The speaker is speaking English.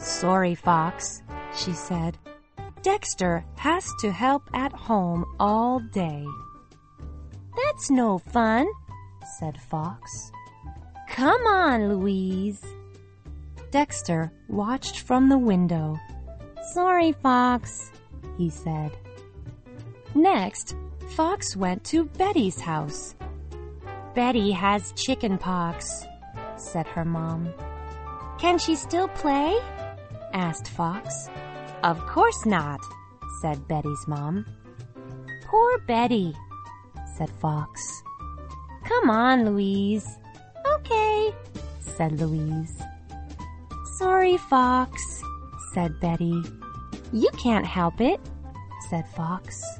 "Sorry, Fox," she said. "Dexter has to help at home all day." "That's no fun," said Fox. "Come on, Louise." Dexter watched from the window. "Sorry, Fox," he said. Next, Fox went to Betty's house. "Betty has chicken pox," said her mom. "Can she still play?" asked Fox. "Of course not," said Betty's mom. "Poor Betty," said Fox. "Come on, Louise." "Okay," said Louise. "Sorry, Fox," said Betty. "You can't help it," said Fox.